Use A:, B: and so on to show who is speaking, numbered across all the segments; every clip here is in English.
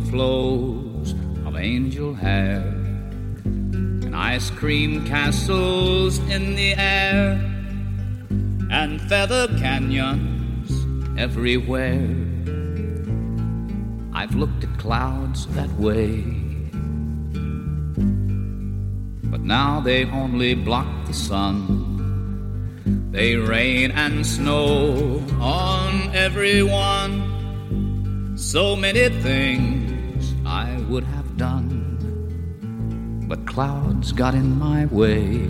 A: flows of angel hair, and ice cream castles in the air, and feather canyons everywhere. I've looked at clouds that way, but now they only block the sun. They rain and snow on everyone. So many things I would have done, but clouds got in my way.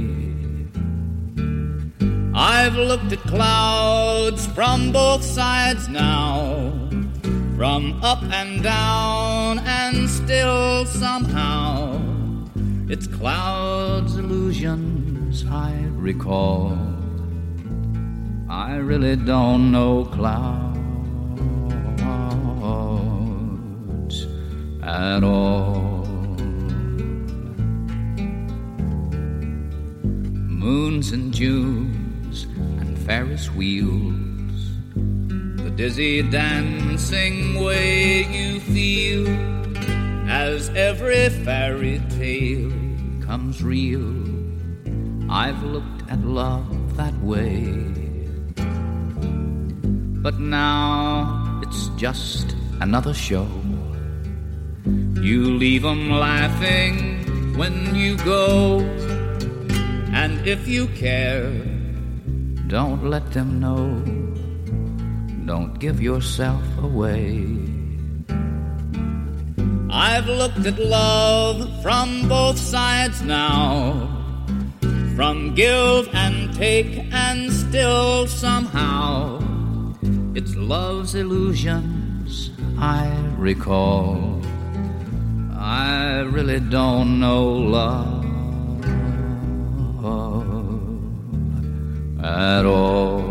A: I've looked at clouds from both sides now, from up and down, and still somehow it's clouds' illusions I recall. I really don't know clouds at all. Moons and Junes and Ferris wheels, the dizzy dancing way you feel as every fairy tale comes real. I've looked at love that way, but now it's just another show. You leave 'em laughing when you go, and if you care, don't let them know. Don't give yourself away. I've looked at love from both sides now, from give and take, and still somehow it's love's illusions I recall. I really don't know love at all.